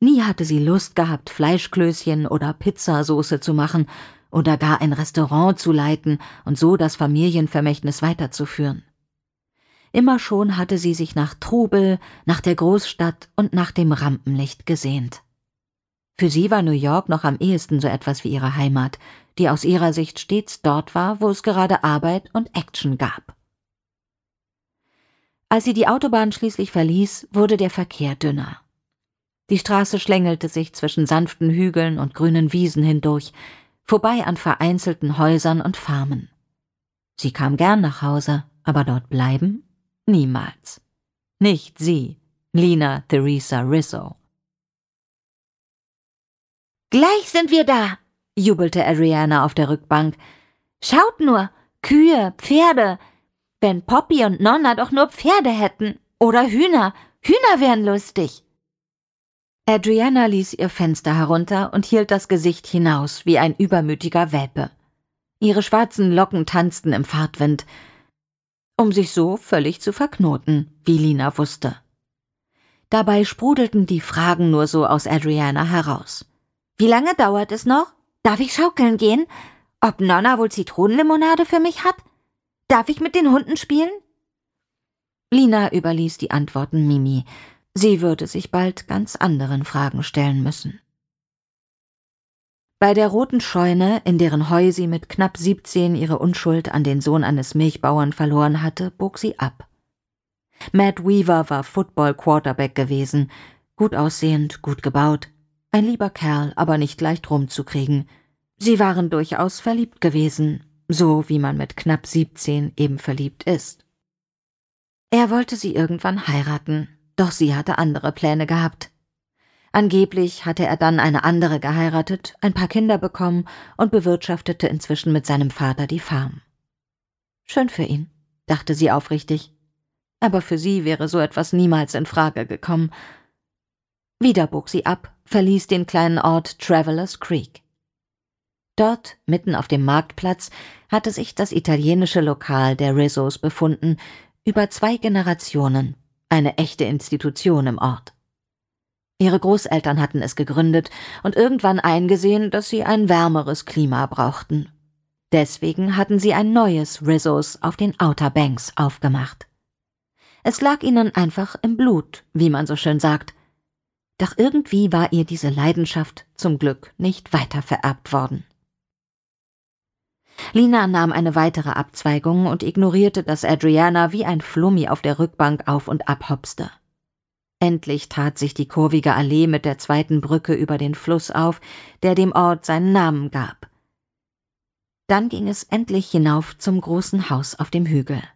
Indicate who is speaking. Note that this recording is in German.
Speaker 1: Nie hatte sie Lust gehabt, Fleischklößchen oder Pizzasoße zu machen oder gar ein Restaurant zu leiten und so das Familienvermächtnis weiterzuführen. Immer schon hatte sie sich nach Trubel, nach der Großstadt und nach dem Rampenlicht gesehnt. Für sie war New York noch am ehesten so etwas wie ihre Heimat, die aus ihrer Sicht stets dort war, wo es gerade Arbeit und Action gab. Als sie die Autobahn schließlich verließ, wurde der Verkehr dünner. Die Straße schlängelte sich zwischen sanften Hügeln und grünen Wiesen hindurch, vorbei an vereinzelten Häusern und Farmen. Sie kam gern nach Hause, aber dort bleiben? Niemals. Nicht sie, Lina Theresa Rizzo. »Gleich sind wir da«, jubelte Adriana auf der Rückbank. »Schaut nur, Kühe, Pferde. Wenn Poppy und Nonna doch nur Pferde hätten. Oder Hühner. Hühner wären lustig.« Adriana ließ ihr Fenster herunter und hielt das Gesicht hinaus wie ein übermütiger Welpe. Ihre schwarzen Locken tanzten im Fahrtwind, um sich so völlig zu verknoten, wie Lina wusste. Dabei sprudelten die Fragen nur so aus Adriana heraus. »Wie lange dauert es noch? Darf ich schaukeln gehen? Ob Nonna wohl Zitronenlimonade für mich hat? Darf ich mit den Hunden spielen?« Lina überließ die Antworten Mimi. Sie würde sich bald ganz anderen Fragen stellen müssen. Bei der roten Scheune, in deren Heu sie mit knapp 17 ihre Unschuld an den Sohn eines Milchbauern verloren hatte, bog sie ab. Matt Weaver war Football-Quarterback gewesen, gut aussehend, gut gebaut, ein lieber Kerl, aber nicht leicht rumzukriegen. Sie waren durchaus verliebt gewesen, so wie man mit knapp 17 eben verliebt ist. Er wollte sie irgendwann heiraten, doch sie hatte andere Pläne gehabt. Angeblich hatte er dann eine andere geheiratet, ein paar Kinder bekommen und bewirtschaftete inzwischen mit seinem Vater die Farm. Schön für ihn, dachte sie aufrichtig. Aber für sie wäre so etwas niemals in Frage gekommen. Wieder bog sie ab, verließ den kleinen Ort Travelers Creek. Dort, mitten auf dem Marktplatz, hatte sich das italienische Lokal der Rizzos befunden, über 2 Generationen, eine echte Institution im Ort. Ihre Großeltern hatten es gegründet und irgendwann eingesehen, dass sie ein wärmeres Klima brauchten. Deswegen hatten sie ein neues Rizzos auf den Outer Banks aufgemacht. Es lag ihnen einfach im Blut, wie man so schön sagt. Doch irgendwie war ihr diese Leidenschaft zum Glück nicht weitervererbt worden. Lina nahm eine weitere Abzweigung und ignorierte, dass Adriana wie ein Flummi auf der Rückbank auf und ab hopste. Endlich tat sich die kurvige Allee mit der 2. Brücke über den Fluss auf, der dem Ort seinen Namen gab. Dann ging es endlich hinauf zum großen Haus auf dem Hügel.